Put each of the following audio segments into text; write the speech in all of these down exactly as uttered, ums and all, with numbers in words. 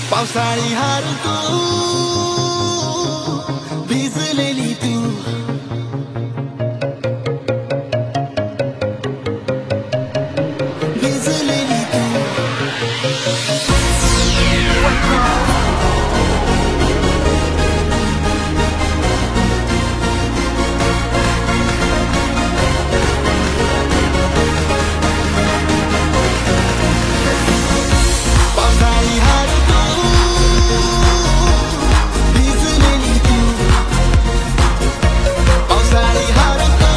पावसाळी हार तू भिजलेली तू भिजलेली तू पावसाळी हार तू भिजलेली तू पावसाळी हार तू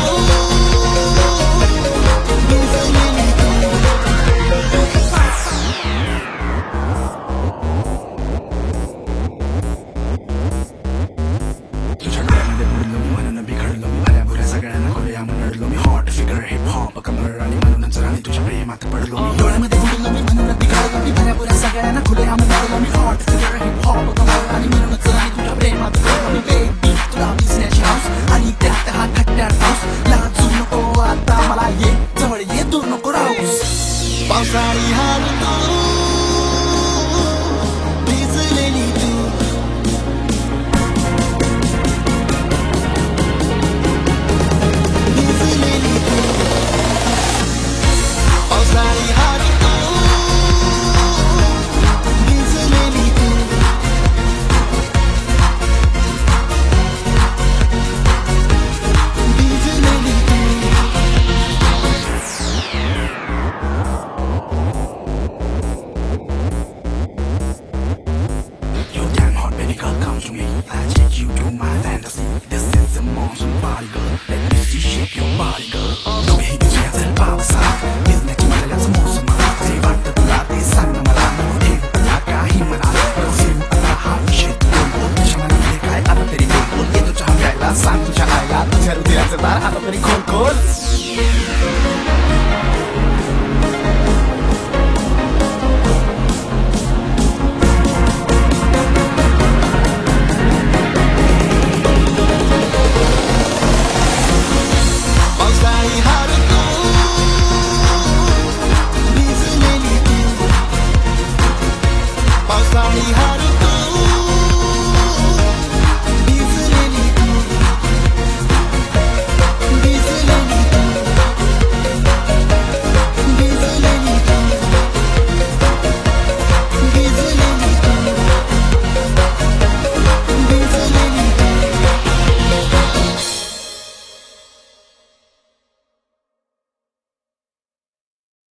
भिजलेली तू तुझ्या डोळ्यामध्ये बुडलो मी म्हणून बिघडलो मी भल्या बुऱ्या सगळ्यांना करूया म्हणून रडलो मी हॉट फिगर हिप हॉप कमर आणि म्हणूनच राणी तुझ्या प्रेमात पडलो मी डोळ्यामध्ये बुडलो मी म्हणून बिघडलो मी भल्या बुऱ्या सगळ्यांना करूया म्हणून रडलो मी हॉट फिगर हिप हॉप कमर आणि म्हणूनच राणी तुझ्या प्रेमात पडलो मी बेबी तुला विसण्याची हाऊस आणि त्यात हा खट्ट्यात पाऊस लाजू नको आता मला ये जवळ ये दूर नको राहूस पावसाळी हार तू भिजलेली तू भिजलेली तू पावसाळी हार तू भिजलेली तू भिजलेली तू You're damn hot, baby girl, come to me. I take you to my fantasy. This is the motion body, girl. Let me see shake your body, girl.